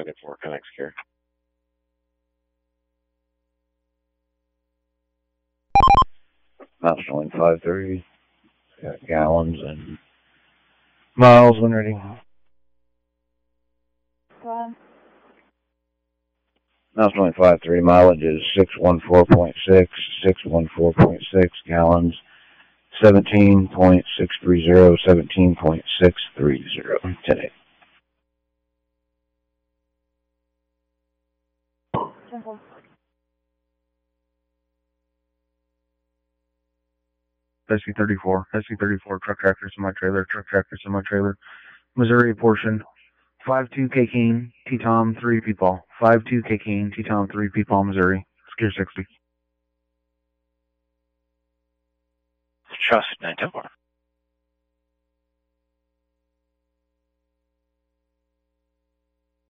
74, connect secure. Mouse showing 530. Got gallons and miles when ready. Mouse showing 530. Mileage is 614.6, 614.6 gallons. 17.630, 17.630. 10-8. SC-34, SC-34, truck tractor, semi-trailer, Missouri portion, 5-2 K-King, T-Tom, 3 Peatball, 5-2 K-King, T-Tom, 3 Peatball, Missouri, secure 60. Trust 910.